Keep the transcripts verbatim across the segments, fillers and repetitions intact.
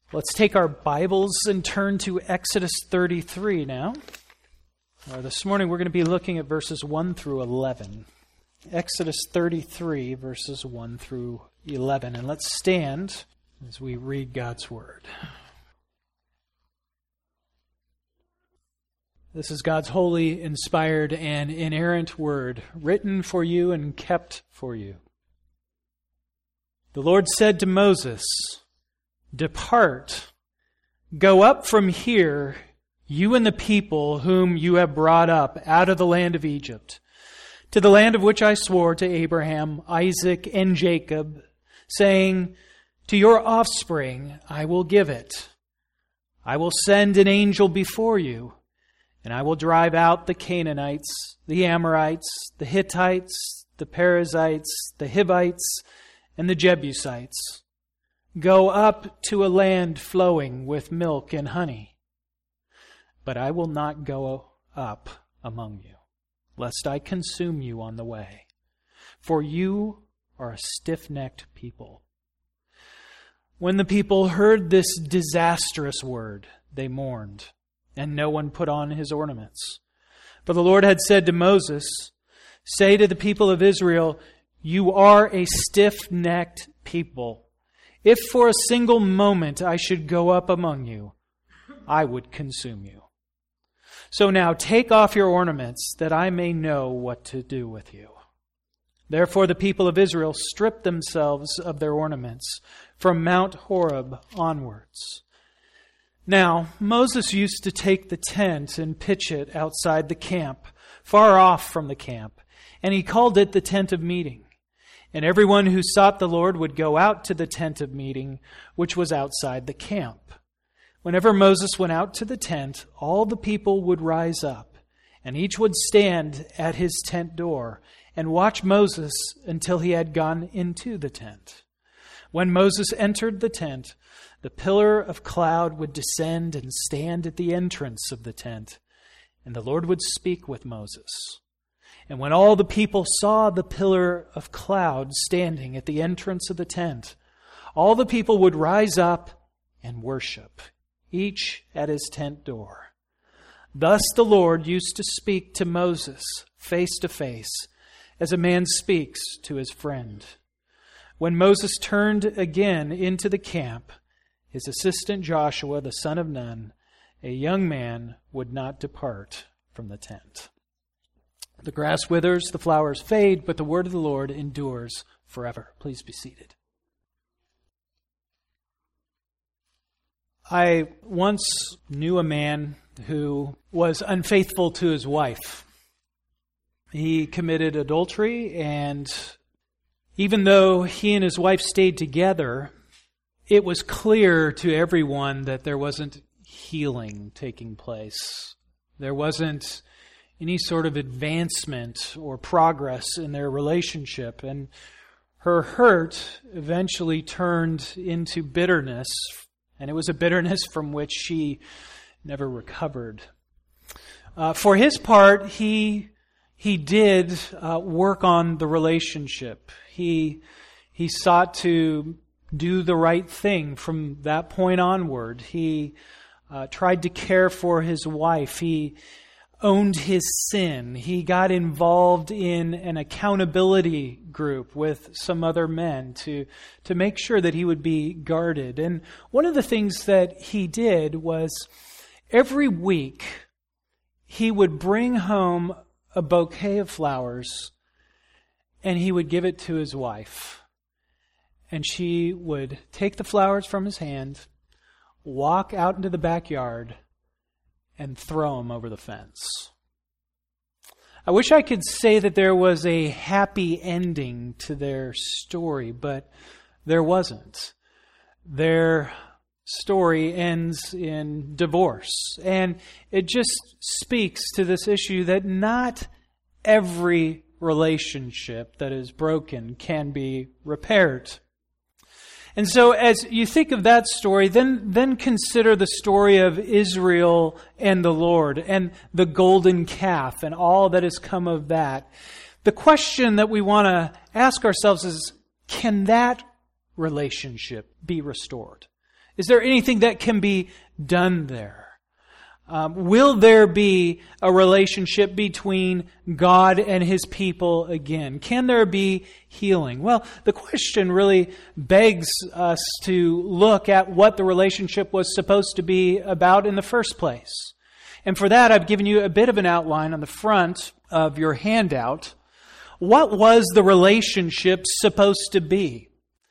Let's take our Bibles and turn to Exodus thirty-three now. Uh, this morning we're going to be looking at verses one through eleven. Exodus thirty-three, verses one through eleven. And let's stand as we read God's Word. This is God's holy, inspired, and inerrant Word, written for you and kept for you. The Lord said to Moses, "Depart, go up from here, you and the people whom you have brought up out of the land of Egypt, to the land of which I swore to Abraham, Isaac, and Jacob, saying, to your offspring I will give it. I will send an angel before you, and I will drive out the Canaanites, the Amorites, the Hittites, the Perizzites, the Hivites, and the Jebusites. Go up to a land flowing with milk and honey. But I will not go up among you, lest I consume you on the way. For you are a stiff-necked people." When the people heard this disastrous word, they mourned, and no one put on his ornaments. For the Lord had said to Moses, "Say to the people of Israel, you are a stiff-necked people. If for a single moment I should go up among you, I would consume you. So now take off your ornaments, that I may know what to do with you." Therefore the people of Israel stripped themselves of their ornaments from Mount Horeb onwards. Now Moses used to take the tent and pitch it outside the camp, far off from the camp, and he called it the tent of meeting. And everyone who sought the Lord would go out to the tent of meeting, which was outside the camp. Whenever Moses went out to the tent, all the people would rise up, and each would stand at his tent door and watch Moses until he had gone into the tent. When Moses entered the tent, the pillar of cloud would descend and stand at the entrance of the tent, and the Lord would speak with Moses. And when all the people saw the pillar of cloud standing at the entrance of the tent, all the people would rise up and worship, each at his tent door. Thus the Lord used to speak to Moses face to face, as a man speaks to his friend. When Moses turned again into the camp, his assistant Joshua, the son of Nun, a young man, would not depart from the tent. The grass withers, the flowers fade, but the word of the Lord endures forever. Please be seated. I once knew a man who was unfaithful to his wife. He committed adultery, and even though he and his wife stayed together, it was clear to everyone that there wasn't healing taking place. There wasn't any sort of advancement or progress in their relationship. And her hurt eventually turned into bitterness, and it was a bitterness from which she never recovered. Uh, for his part, he he did uh, work on the relationship. He he sought to do the right thing from that point onward. He uh, tried to care for his wife. He owned his sin. He got involved in an accountability group with some other men to, to make sure that he would be guarded. And one of the things that he did was every week he would bring home a bouquet of flowers and he would give it to his wife. And she would take the flowers from his hand, walk out into the backyard, and throw him over the fence. I wish I could say that there was a happy ending to their story, but there wasn't. Their story ends in divorce. And it just speaks to this issue that not every relationship that is broken can be repaired. And so as you think of that story, then, then consider the story of Israel and the Lord and the golden calf and all that has come of that. The question that we want to ask ourselves is, can that relationship be restored? Is there anything that can be done there? Um, will there be a relationship between God and His people again? Can there be healing? Well, the question really begs us to look at what the relationship was supposed to be about in the first place. And for that, I've given you a bit of an outline on the front of your handout. What was the relationship supposed to be?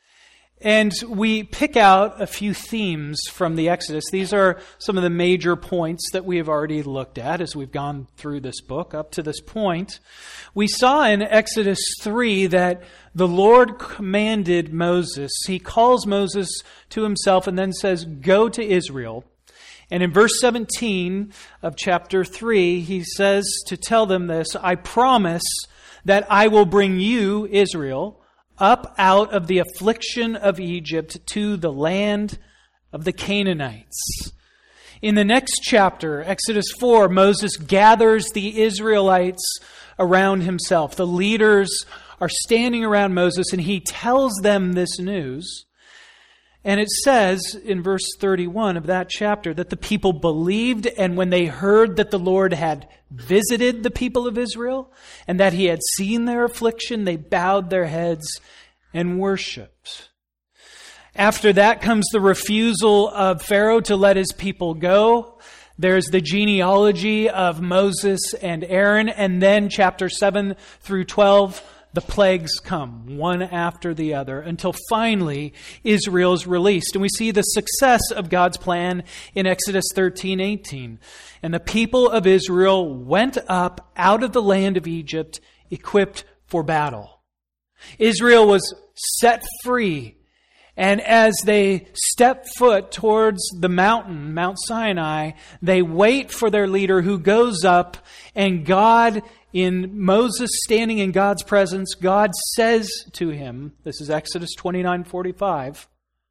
And we pick out a few themes from the Exodus. These are some of the major points that we have already looked at as we've gone through this book up to this point. We saw in Exodus three that the Lord commanded Moses. He calls Moses to himself and then says, "Go to Israel." And in verse seventeen of chapter three, he says to tell them this, "I promise that I will bring you, Israel, up out of the affliction of Egypt to the land of the Canaanites." In the next chapter, Exodus four, Moses gathers the Israelites around himself. The leaders are standing around Moses and he tells them this news. And it says in verse thirty-one of that chapter that the people believed, and when they heard that the Lord had visited the people of Israel and that He had seen their affliction, they bowed their heads and worshipped. After that comes the refusal of Pharaoh to let his people go. There's the genealogy of Moses and Aaron, and then chapter seven through twelve, the plagues come, one after the other, until finally Israel is released. And we see the success of God's plan in Exodus thirteen eighteen. And the people of Israel went up out of the land of Egypt, equipped for battle. Israel was set free. And as they step foot towards the mountain, Mount Sinai, they wait for their leader who goes up, and God, in Moses standing in God's presence, God says to him, this is Exodus twenty-nine forty-five,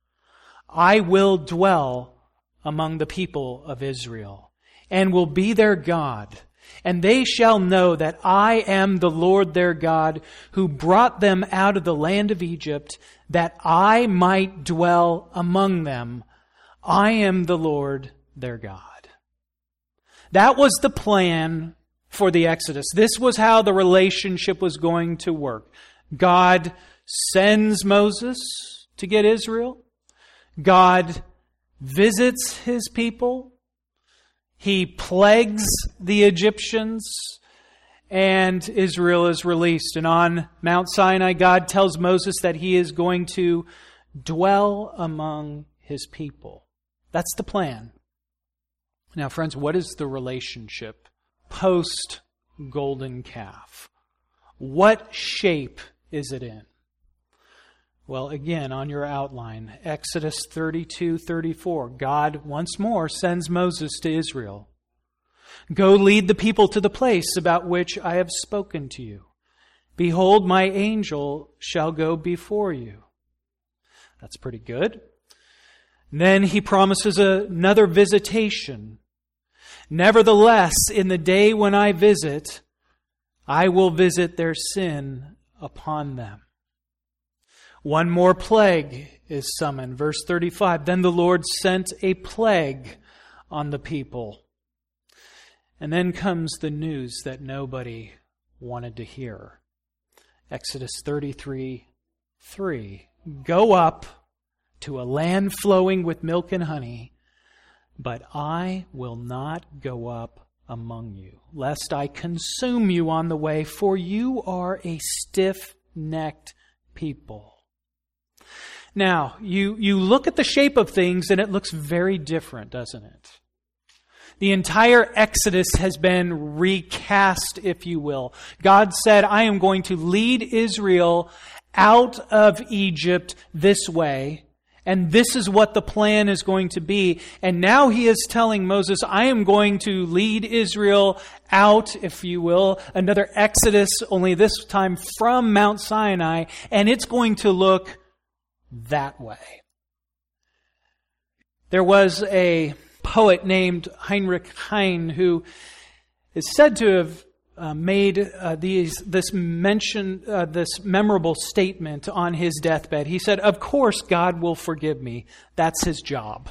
"I will dwell among the people of Israel, and will be their God. And they shall know that I am the Lord their God, who brought them out of the land of Egypt, that I might dwell among them. I am the Lord their God." That was the plan for the Exodus. This was how the relationship was going to work. God sends Moses to get Israel. God visits His people. He plagues the Egyptians, and Israel is released. And on Mount Sinai, God tells Moses that He is going to dwell among His people. That's the plan. Now, friends, what is the relationship post-golden calf? What shape is it in? Well, again, on your outline, Exodus thirty-two thirty-four, God once more sends Moses to Israel. "Go lead the people to the place about which I have spoken to you. Behold, my angel shall go before you." That's pretty good. Then He promises another visitation. "Nevertheless, in the day when I visit, I will visit their sin upon them." One more plague is summoned. Verse thirty-five, "Then the Lord sent a plague on the people." And then comes the news that nobody wanted to hear. Exodus thirty-three three, "Go up to a land flowing with milk and honey, but I will not go up among you, lest I consume you on the way, for you are a stiff-necked people." Now, you, you look at the shape of things and it looks very different, doesn't it? The entire Exodus has been recast, if you will. God said, "I am going to lead Israel out of Egypt this way, and this is what the plan is going to be." And now He is telling Moses, "I am going to lead Israel out," if you will, another Exodus, only this time from Mount Sinai, and it's going to look that way. There was a poet named Heinrich Heine who is said to have uh, made uh, these this mention, uh, this memorable statement on his deathbed. He said, "Of course God will forgive me. That's his job."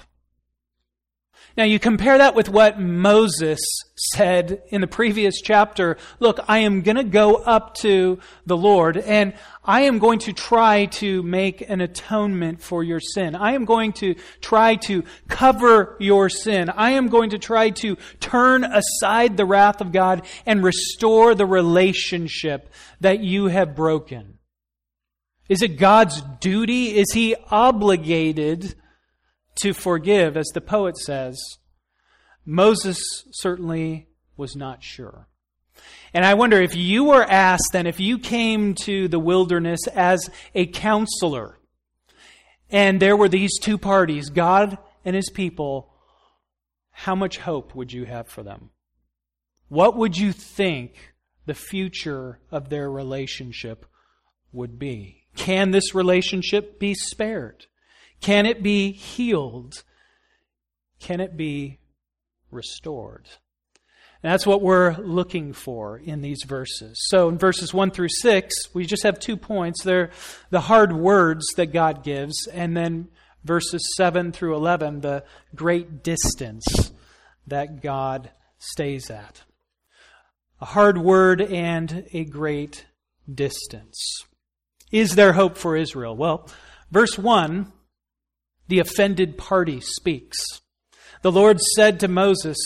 Now you compare that with what Moses said in the previous chapter. Look, I am going to go up to the Lord and I am going to try to make an atonement for your sin. I am going to try to cover your sin. I am going to try to turn aside the wrath of God and restore the relationship that you have broken. Is it God's duty? Is he obligated to forgive, as the poet says? Moses certainly was not sure. And I wonder if you were asked then, if you came to the wilderness as a counselor, and there were these two parties, God and his people, how much hope would you have for them? What would you think the future of their relationship would be? Can this relationship be spared? Can it be healed? Can it be restored? And that's what we're looking for in these verses. So in verses one through six, we just have two points. They're the hard words that God gives, and then verses seven through eleven, the great distance that God stays at. A hard word and a great distance. Is there hope for Israel? Well, verse one, the offended party speaks. The Lord said to Moses,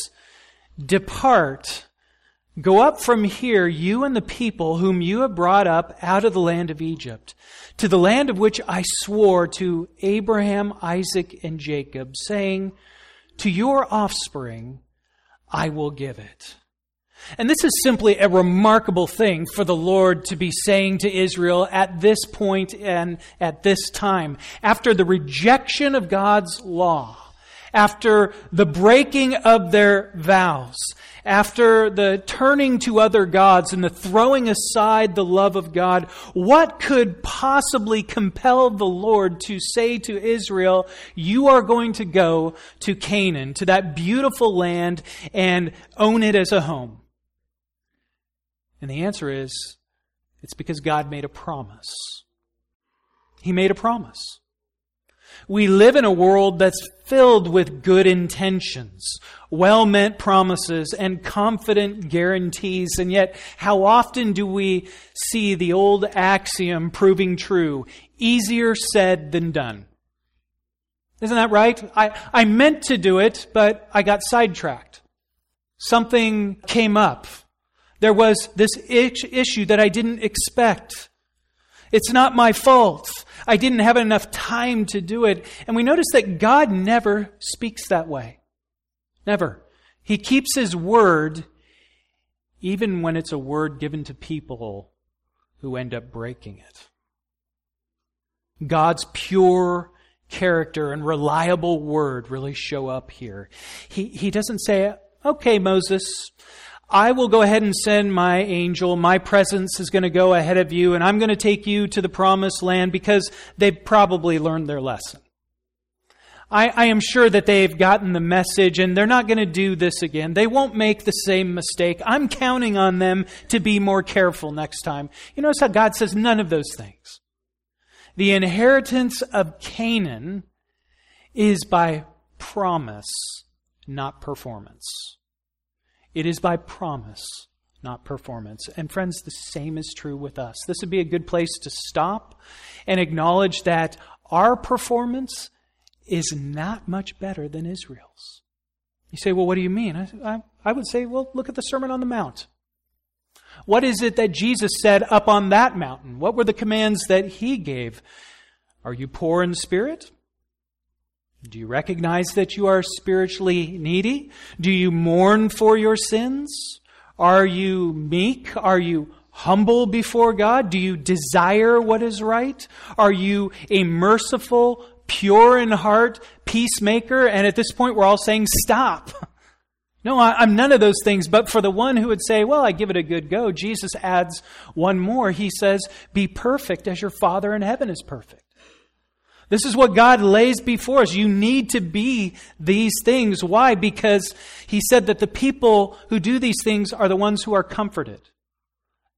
"Depart, go up from here, you and the people whom you have brought up out of the land of Egypt, to the land of which I swore to Abraham, Isaac, and Jacob, saying, to your offspring I will give it." And this is simply a remarkable thing for the Lord to be saying to Israel at this point and at this time. After the rejection of God's law, after the breaking of their vows, after the turning to other gods and the throwing aside the love of God, what could possibly compel the Lord to say to Israel, you are going to go to Canaan, to that beautiful land, and own it as a home? And the answer is, it's because God made a promise. He made a promise. We live in a world that's filled with good intentions, well-meant promises, and confident guarantees. And yet, how often do we see the old axiom proving true? Easier said than done. Isn't that right? I, I meant to do it, but I got sidetracked. Something came up. There was this issue that I didn't expect. It's not my fault. I didn't have enough time to do it. And we notice that God never speaks that way. Never. He keeps His word, even when it's a word given to people who end up breaking it. God's pure character and reliable word really show up here. He, he doesn't say, okay, Moses, I will go ahead and send my angel. My presence is going to go ahead of you, and I'm going to take you to the promised land, because they've probably learned their lesson. I, I am sure that they've gotten the message, and they're not going to do this again. They won't make the same mistake. I'm counting on them to be more careful next time. You notice how God says none of those things. The inheritance of Canaan is by promise, not performance. It is by promise, not performance. And friends, the same is true with us. This would be a good place to stop and acknowledge that our performance is not much better than Israel's. You say, well, what do you mean? I, I, I would say, well, look at the Sermon on the Mount. What is it that Jesus said up on that mountain? What were the commands that He gave? Are you poor in spirit? Do you recognize that you are spiritually needy? Do you mourn for your sins? Are you meek? Are you humble before God? Do you desire what is right? Are you a merciful, pure in heart peacemaker? And at this point, we're all saying, stop. No, I'm none of those things. But for the one who would say, well, I give it a good go, Jesus adds one more. He says, be perfect as your Father in heaven is perfect. This is what God lays before us. You need to be these things. Why? Because He said that the people who do these things are the ones who are comforted.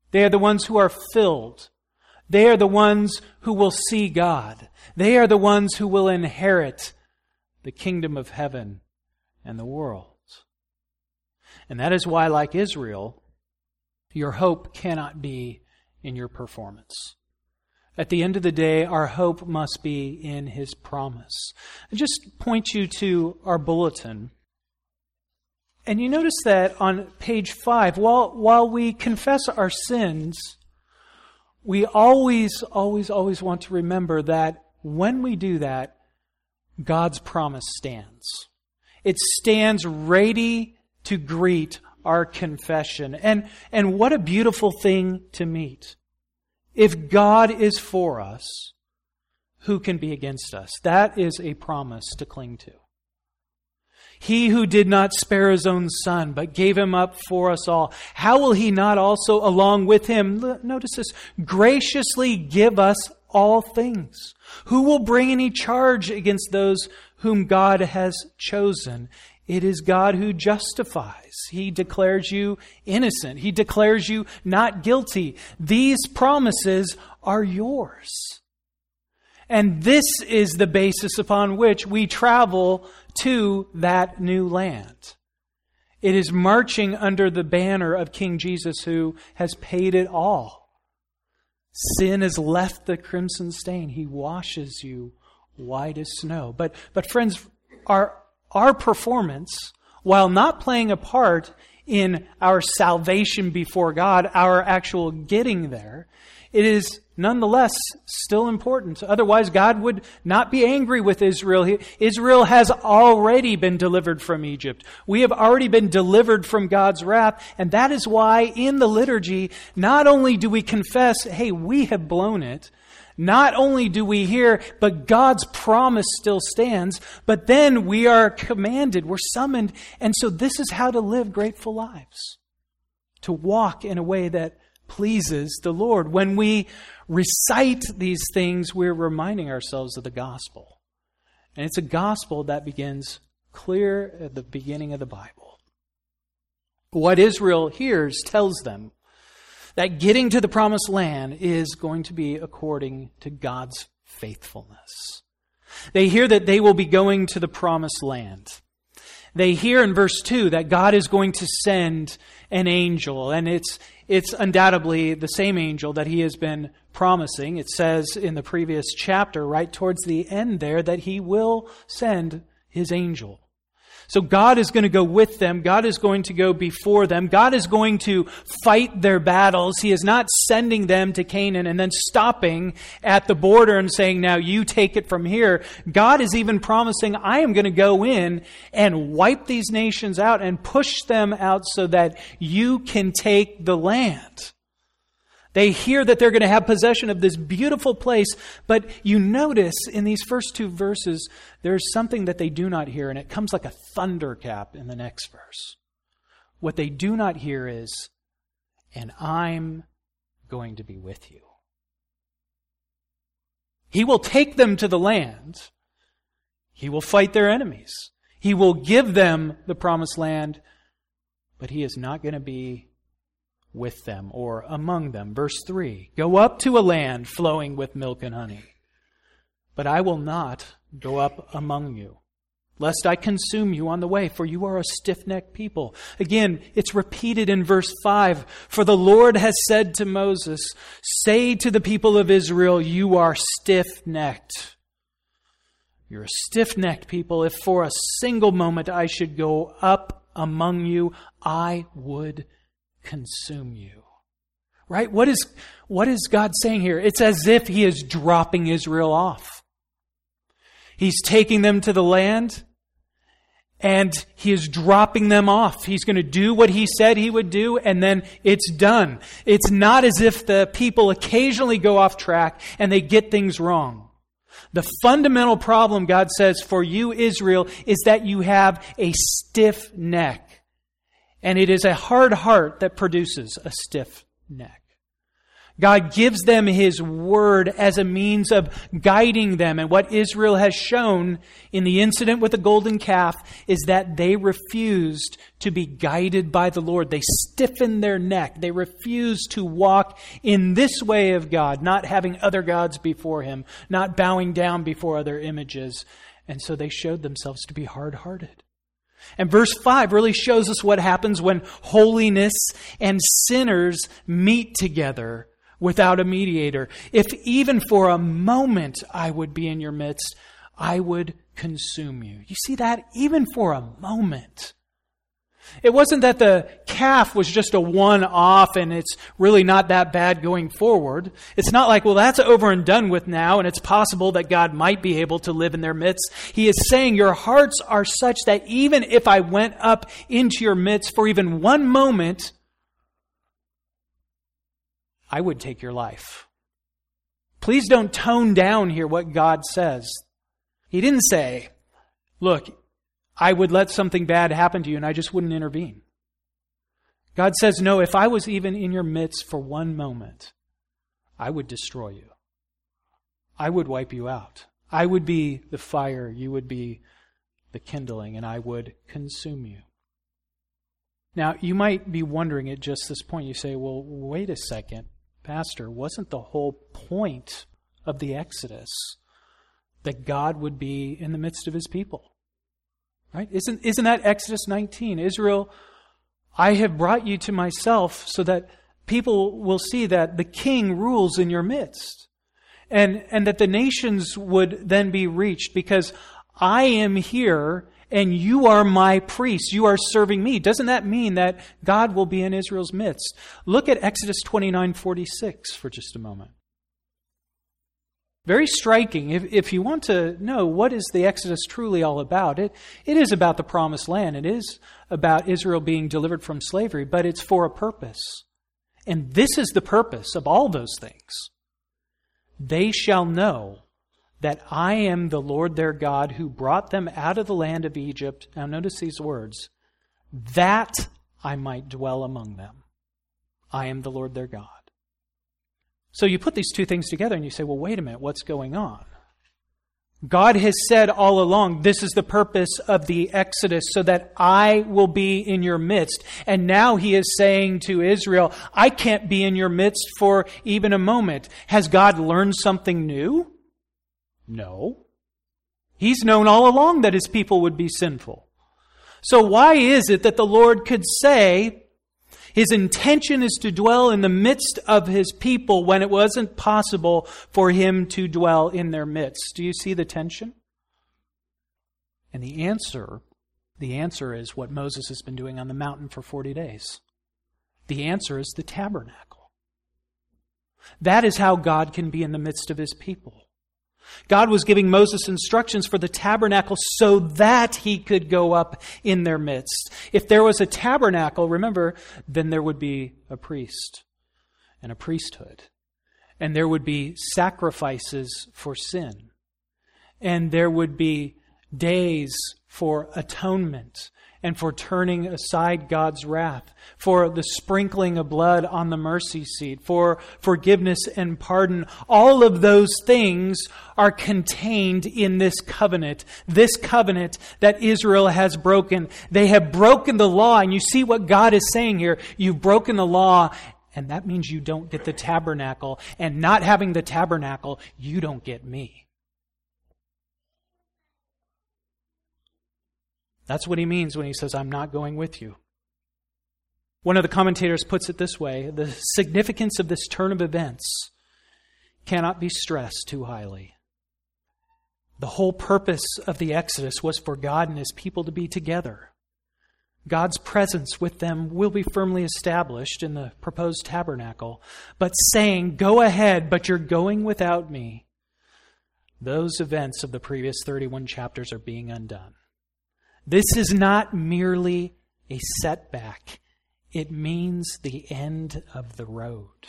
They are the ones who are filled. They are the ones who will see God. They are the ones who will inherit the kingdom of heaven and the world. And that is why, like Israel, your hope cannot be in your performance. At the end of the day, our hope must be in His promise. I just point you to our bulletin. And you notice that on page five, while, while we confess our sins, we always, always, always want to remember that when we do that, God's promise stands. It stands ready to greet our confession. And, and what a beautiful thing to meet. If God is for us, who can be against us? That is a promise to cling to. He who did not spare His own Son, but gave Him up for us all, how will He not also, along with Him, notice this, graciously give us all things? Who will bring any charge against those whom God has chosen? It is God who justifies. He declares you innocent. He declares you not guilty. These promises are yours. And this is the basis upon which we travel to that new land. It is marching under the banner of King Jesus, who has paid it all. Sin has left the crimson stain. He washes you white as snow. But, but friends, our Our performance, while not playing a part in our salvation before God, our actual getting there, it is nonetheless still important. Otherwise, God would not be angry with Israel. Israel has already been delivered from Egypt. We have already been delivered from God's wrath. And that is why in the liturgy, not only do we confess, hey, we have blown it, not only do we hear, but God's promise still stands, but then we are commanded, we're summoned. And so this is how to live grateful lives. To walk in a way that pleases the Lord. When we recite these things, we're reminding ourselves of the gospel. And it's a gospel that begins clear at the beginning of the Bible. What Israel hears tells them that getting to the promised land is going to be according to God's faithfulness. They hear that they will be going to the promised land. They hear in verse two that God is going to send an angel, and it's it's undoubtedly the same angel that He has been promising. It says in the previous chapter, right towards the end there, that He will send His angel. So God is going to go with them. God is going to go before them. God is going to fight their battles. He is not sending them to Canaan and then stopping at the border and saying, now you take it from here. God is even promising, I am going to go in and wipe these nations out and push them out so that you can take the land. They hear that they're going to have possession of this beautiful place, but you notice in these first two verses, there's something that they do not hear, and it comes like a thunderclap in the next verse. What they do not hear is, and I'm going to be with you. He will take them to the land. He will fight their enemies. He will give them the promised land, but He is not going to be with them or among them. Verse three, go up to a land flowing with milk and honey, but I will not go up among you, lest I consume you on the way, for you are a stiff-necked people. Again, it's repeated in verse five, for the Lord has said to Moses, say to the people of Israel, you are stiff-necked. You're a stiff-necked people. If for a single moment I should go up among you, I would consume you. Right? What is, what is God saying here? It's as if He is dropping Israel off. He's taking them to the land and He is dropping them off. He's going to do what He said He would do, and then it's done. It's not as if the people occasionally go off track and they get things wrong. The fundamental problem, God says, for you, Israel, is that you have a stiff neck. And it is a hard heart that produces a stiff neck. God gives them His Word as a means of guiding them. And what Israel has shown in the incident with the golden calf is that they refused to be guided by the Lord. They stiffened their neck. They refused to walk in this way of God, not having other gods before Him, not bowing down before other images. And so they showed themselves to be hard-hearted. And verse five really shows us what happens when holiness and sinners meet together without a mediator. If even for a moment I would be in your midst, I would consume you. You see that? Even for a moment. It wasn't that the calf was just a one-off and it's really not that bad going forward. It's not like, well, that's over and done with now and it's possible that God might be able to live in their midst. He is saying your hearts are such that even if I went up into your midst for even one moment, I would take your life. Please don't tone down here what God says. He didn't say, look, I would let something bad happen to you and I just wouldn't intervene. God says, no, if I was even in your midst for one moment, I would destroy you. I would wipe you out. I would be the fire, you would be the kindling, and I would consume you. Now, you might be wondering at just this point, you say, well, wait a second, Pastor, wasn't the whole point of the Exodus that God would be in the midst of His people? Right? Isn't, isn't that Exodus nineteen? Israel, I have brought you to myself so that people will see that the king rules in your midst. And, and that the nations would then be reached because I am here and you are my priests. You are serving me. Doesn't that mean that God will be in Israel's midst? Look at Exodus twenty-nine forty-six for just a moment. Very striking. If, if you want to know what is the Exodus truly all about, it, it is about the promised land. It is about Israel being delivered from slavery, but it's for a purpose. And this is the purpose of all those things. They shall know that I am the Lord their God who brought them out of the land of Egypt. Now notice these words. That I might dwell among them. I am the Lord their God. So you put these two things together and you say, well, wait a minute, what's going on? God has said all along, this is the purpose of the Exodus, so that I will be in your midst. And now He is saying to Israel, I can't be in your midst for even a moment. Has God learned something new? No. He's known all along that His people would be sinful. So why is it that the Lord could say, His intention is to dwell in the midst of His people when it wasn't possible for Him to dwell in their midst? Do you see the tension? And the answer, the answer is what Moses has been doing on the mountain for forty days. The answer is the tabernacle. That is how God can be in the midst of His people. God was giving Moses instructions for the tabernacle so that He could go up in their midst. If there was a tabernacle, remember, then there would be a priest and a priesthood. And there would be sacrifices for sin. And there would be days for atonement and for turning aside God's wrath, for the sprinkling of blood on the mercy seat, for forgiveness and pardon. All of those things are contained in this covenant, this covenant that Israel has broken. They have broken the law, and you see what God is saying here. You've broken the law, and that means you don't get the tabernacle, and not having the tabernacle, you don't get me. That's what He means when He says, I'm not going with you. One of the commentators puts it this way: the significance of this turn of events cannot be stressed too highly. The whole purpose of the Exodus was for God and His people to be together. God's presence with them will be firmly established in the proposed tabernacle. But saying, go ahead, but you're going without me, those events of the previous thirty-one chapters are being undone. This is not merely a setback. It means the end of the road.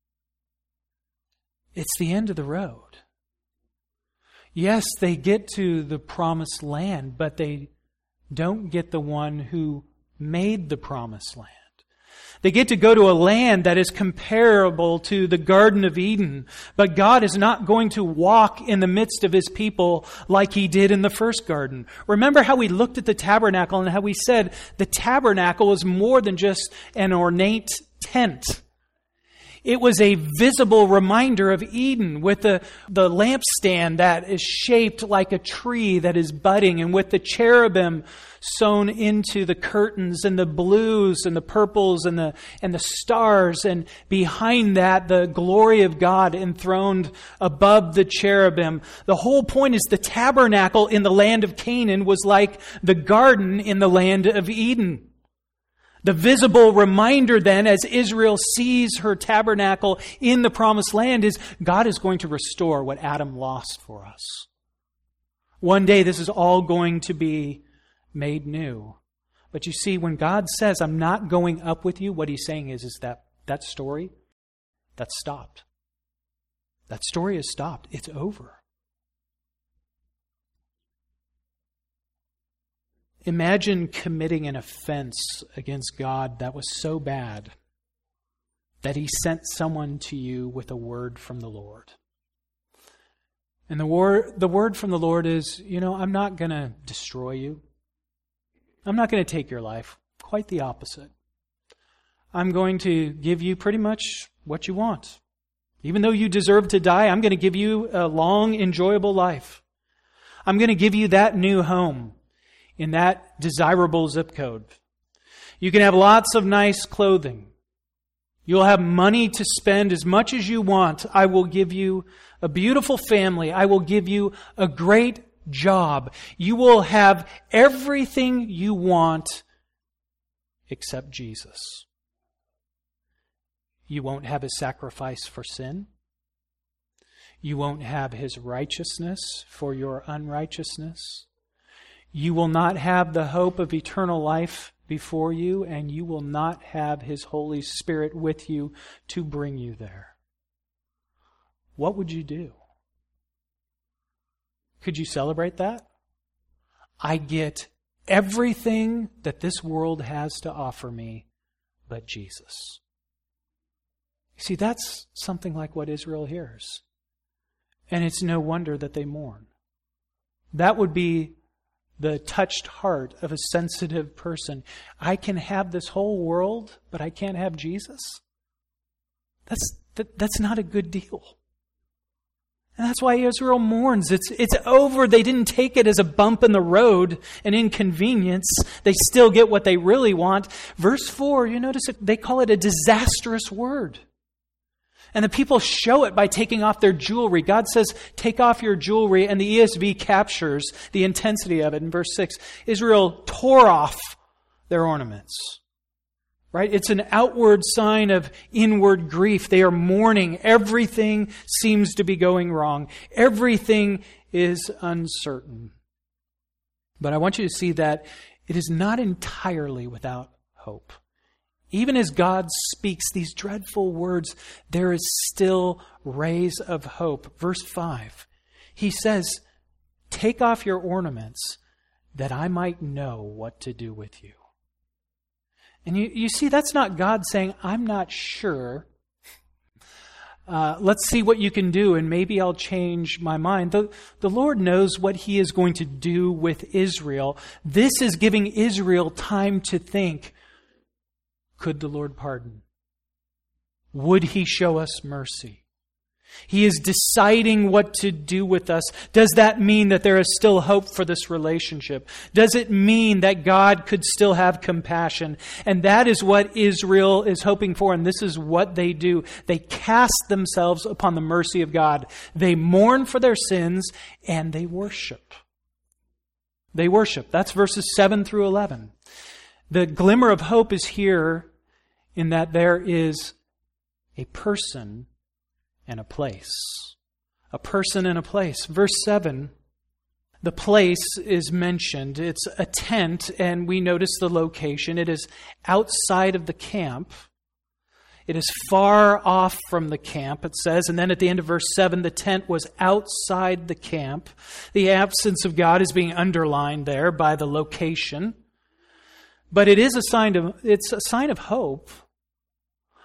It's the end of the road. Yes, they get to the promised land, but they don't get the one who made the promised land. They get to go to a land that is comparable to the Garden of Eden. But God is not going to walk in the midst of His people like He did in the first garden. Remember how we looked at the tabernacle and how we said the tabernacle was more than just an ornate tent. It was a visible reminder of Eden with the, the lampstand that is shaped like a tree that is budding, and with the cherubim sewn into the curtains, and the blues and the purples and the, and the stars. And behind that, the glory of God enthroned above the cherubim. The whole point is the tabernacle in the land of Canaan was like the garden in the land of Eden. The visible reminder then, as Israel sees her tabernacle in the promised land, is God is going to restore what Adam lost for us. One day this is all going to be made new. But you see, when God says, I'm not going up with you, what He's saying is, is that that story, that's stopped. That story is stopped. It's over. Imagine committing an offense against God that was so bad that He sent someone to you with a word from the Lord. And the word, the word from the Lord is, you know, I'm not going to destroy you. I'm not going to take your life. Quite the opposite. I'm going to give you pretty much what you want. Even though you deserve to die, I'm going to give you a long, enjoyable life. I'm going to give you that new home in that desirable zip code. You can have lots of nice clothing. You'll have money to spend as much as you want. I will give you a beautiful family. I will give you a great job. You will have everything you want except Jesus. You won't have His sacrifice for sin. You won't have His righteousness for your unrighteousness. You will not have the hope of eternal life before you, and you will not have His Holy Spirit with you to bring you there. What would you do? Could you celebrate that? I get everything that this world has to offer me but Jesus. See, that's something like what Israel hears. And it's no wonder that they mourn. That would be the touched heart of a sensitive person. I can have this whole world, but I can't have Jesus? That's that, that's not a good deal. And that's why Israel mourns. It's, it's over. They didn't take it as a bump in the road, an inconvenience. They still get what they really want. Verse four, you notice it, they call it a disastrous word. And the people show it by taking off their jewelry. God says, take off your jewelry, and the E S V captures the intensity of it in verse six. Israel tore off their ornaments. Right? It's an outward sign of inward grief. They are mourning. Everything seems to be going wrong. Everything is uncertain. But I want you to see that it is not entirely without hope. Even as God speaks these dreadful words, there is still rays of hope. Verse five, He says, take off your ornaments that I might know what to do with you. And you, you see, that's not God saying, I'm not sure. Uh, let's see what you can do and maybe I'll change my mind. The, the Lord knows what He is going to do with Israel. This is giving Israel time to think, could the Lord pardon? Would He show us mercy? He is deciding what to do with us. Does that mean that there is still hope for this relationship? Does it mean that God could still have compassion? And that is what Israel is hoping for, and this is what they do. They cast themselves upon the mercy of God. They mourn for their sins, and they worship. They worship. That's verses seven through eleven. The glimmer of hope is here in that there is a person and a place. A person and a place. Verse seven, the place is mentioned. It's a tent, and we notice the location. It is outside of the camp. It is far off from the camp, it says. And then at the end of verse seven, the tent was outside the camp. The absence of God is being underlined there by the location. But it is a sign of, it's a sign of hope.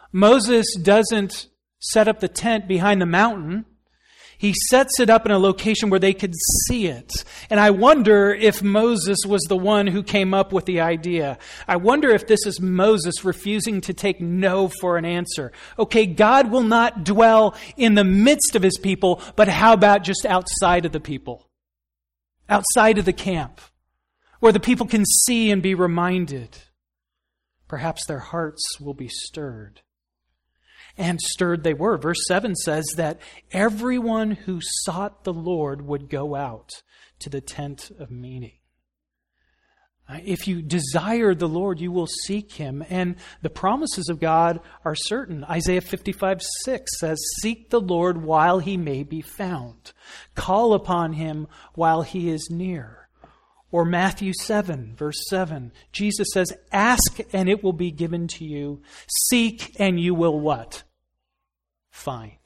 Moses doesn't set up the tent behind the mountain. He sets it up in a location where they could see it. And I wonder if Moses was the one who came up with the idea. I wonder if this is Moses refusing to take no for an answer. Okay, God will not dwell in the midst of his people, but how about just outside of the people? Outside of the camp, where the people can see and be reminded. Perhaps their hearts will be stirred. And stirred they were. Verse seven says that everyone who sought the Lord would go out to the tent of meeting. If you desire the Lord, you will seek him. And the promises of God are certain. Isaiah fifty-five six says, "Seek the Lord while he may be found. Call upon him while he is near." Or Matthew seven, verse seven, Jesus says, "Ask and it will be given to you. Seek and you will" what? Find.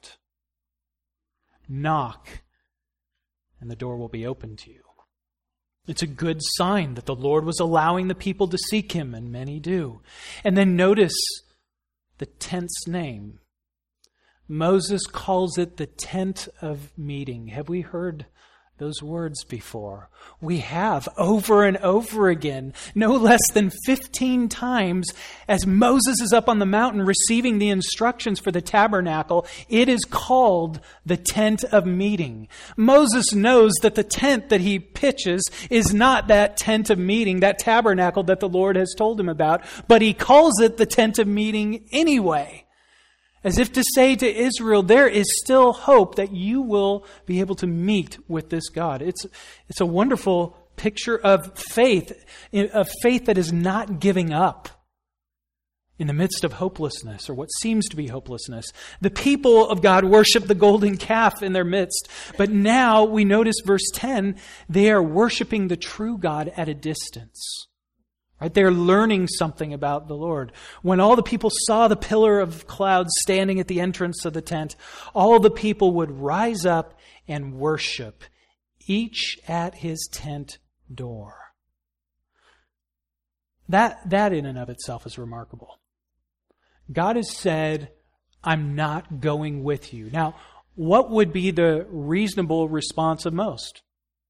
Knock and the door will be open to you. It's a good sign that the Lord was allowing the people to seek him, and many do. And then notice the tent's name. Moses calls it the tent of meeting. Have we heard those words before? We have, over and over again, no less than fifteen times, as Moses is up on the mountain receiving the instructions for the tabernacle. It is called the tent of meeting. Moses knows that the tent that he pitches is not that tent of meeting, that tabernacle that the Lord has told him about, but he calls it the tent of meeting anyway. As if to say to Israel, there is still hope that you will be able to meet with this God. It's, it's a wonderful picture of faith, of faith that is not giving up in the midst of hopelessness, or what seems to be hopelessness. The people of God worship the golden calf in their midst, but now we notice verse ten, they are worshiping the true God at a distance. Right? They're learning something about the Lord. When all the people saw the pillar of cloud standing at the entrance of the tent, all the people would rise up and worship, each at his tent door. That, that in and of itself is remarkable. God has said, "I'm not going with you." Now, what would be the reasonable response of most?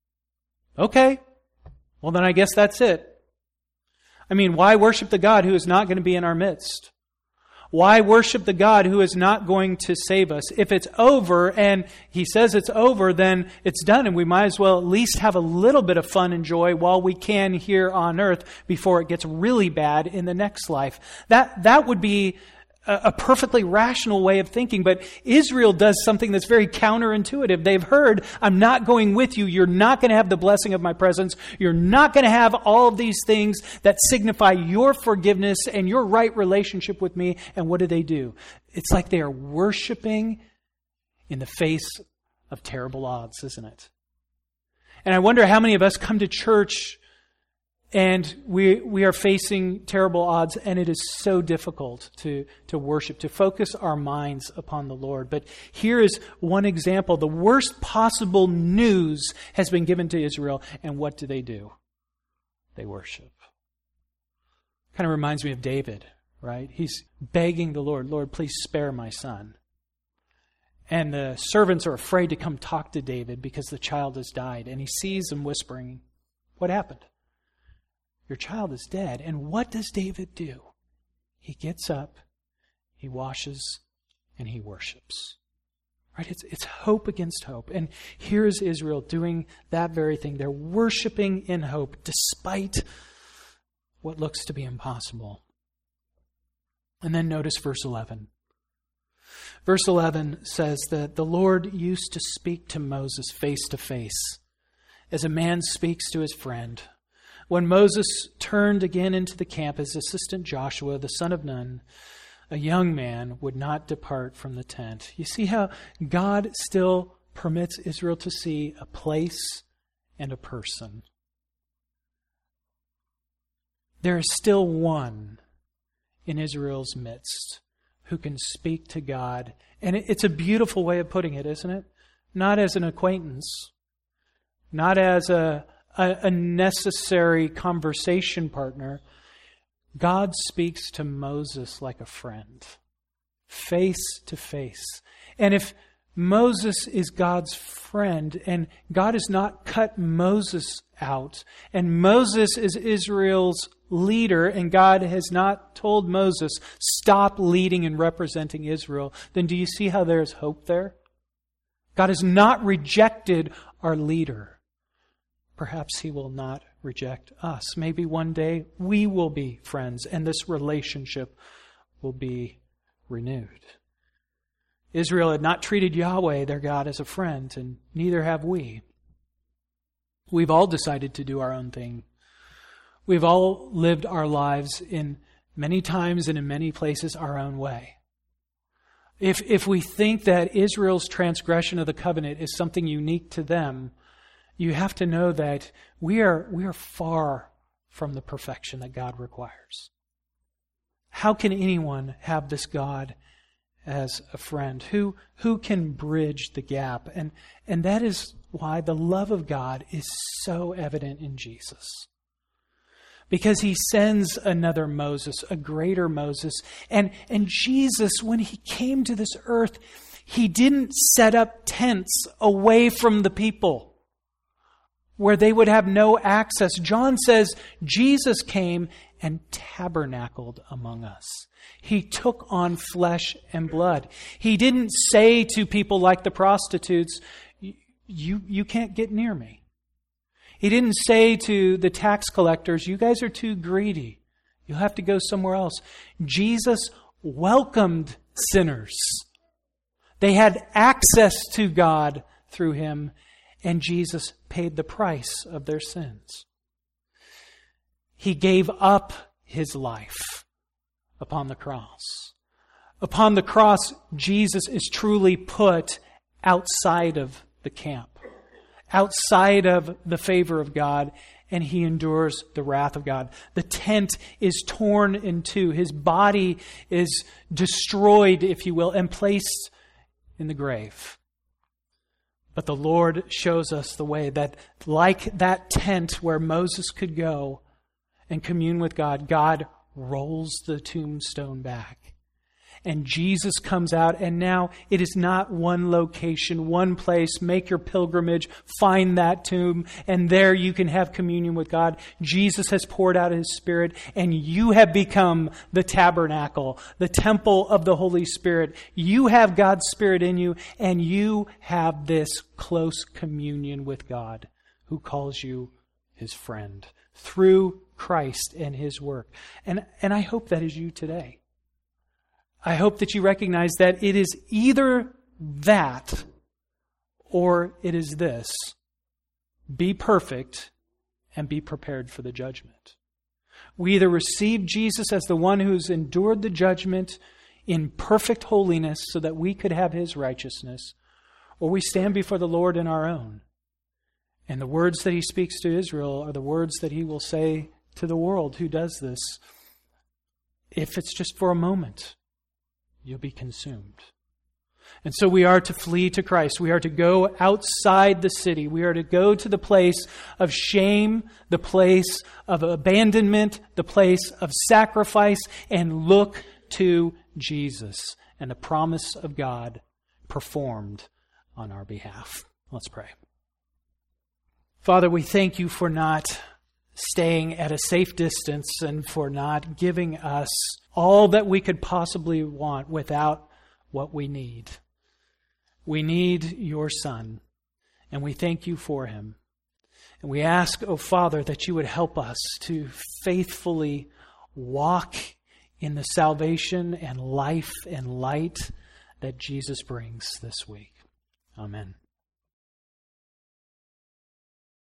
Okay, well then I guess that's it. I mean, why worship the God who is not going to be in our midst? Why worship the God who is not going to save us? If it's over and he says it's over, then it's done, and we might as well at least have a little bit of fun and joy while we can here on earth before it gets really bad in the next life. That, that would be a perfectly rational way of thinking, but Israel does something that's very counterintuitive. They've heard, "I'm not going with you. You're not going to have the blessing of my presence. You're not going to have all of these things that signify your forgiveness and your right relationship with me." And what do they do? It's like they are worshiping in the face of terrible odds, isn't it? And I wonder how many of us come to church and we we are facing terrible odds, and it is so difficult to, to worship, to focus our minds upon the Lord. But here is one example. The worst possible news has been given to Israel, and what do they do? They worship. Kind of reminds me of David, right? He's begging the Lord, "Lord, please spare my son." And the servants are afraid to come talk to David because the child has died. And he sees them whispering, "What happened? Your child is dead." And what does David do? He gets up, he washes, and he worships. Right? It's, it's hope against hope. And here is Israel doing that very thing. They're worshiping in hope despite what looks to be impossible. And then notice verse eleven. Verse eleven says that the Lord used to speak to Moses face to face, as a man speaks to his friend. When Moses turned again into the camp, his assistant Joshua, the son of Nun, a young man, would not depart from the tent. You see how God still permits Israel to see a place and a person. There is still one in Israel's midst who can speak to God. And it's a beautiful way of putting it, isn't it? Not as an acquaintance, not as a A, a necessary conversation partner. God speaks to Moses like a friend. face to face. And if Moses is God's friend, and God has not cut Moses out, and Moses is Israel's leader, and God has not told Moses, stop leading and representing Israel, then do you see how there's hope there? God has not rejected our leader. Perhaps He will not reject us. Maybe one day we will be friends, and this relationship will be renewed. Israel had not treated Yahweh, their God, as a friend, and neither have we. We've all decided to do our own thing. We've all lived our lives in many times and in many places our own way. If, if we think that Israel's transgression of the covenant is something unique to them, you have to know that we are, we are far from the perfection that God requires. How can anyone have this God as a friend? Who, who can bridge the gap? And, and that is why the love of God is so evident in Jesus. Because He sends another Moses, a greater Moses. And, and Jesus, when He came to this earth, He didn't set up tents away from the people where they would have no access. John says Jesus came and tabernacled among us. He took on flesh and blood. He didn't say to people like the prostitutes, you, you can't get near me. He didn't say to the tax collectors, you guys are too greedy. You'll have to go somewhere else. Jesus welcomed sinners. They had access to God through Him, and Jesus paid the price of their sins. He gave up His life upon the cross. Upon the cross, Jesus is truly put outside of the camp, outside of the favor of God, and He endures the wrath of God. The tent is torn in two. His body is destroyed, if you will, and placed in the grave. But the Lord shows us the way that, like that tent where Moses could go and commune with God, God rolls the tombstone back. And Jesus comes out, and now it is not one location, one place. Make your pilgrimage, find that tomb, and there you can have communion with God. Jesus has poured out His Spirit, and you have become the tabernacle, the temple of the Holy Spirit. You have God's Spirit in you, and you have this close communion with God, who calls you His friend, through Christ and His work. And, and I hope that is you today. I hope that you recognize that it is either that or it is this. Be perfect and be prepared for the judgment. We either receive Jesus as the one who's endured the judgment in perfect holiness so that we could have His righteousness, or we stand before the Lord in our own. And the words that He speaks to Israel are the words that He will say to the world who does this. If it's just for a moment, you'll be consumed. And so we are to flee to Christ. We are to go outside the city. We are to go to the place of shame, the place of abandonment, the place of sacrifice, and look to Jesus and the promise of God performed on our behalf. Let's pray. Father, we thank You for not staying at a safe distance and for not giving us all that we could possibly want without what we need. We need Your Son, and we thank You for Him. And we ask, oh Father, that You would help us to faithfully walk in the salvation and life and light that Jesus brings this week. Amen.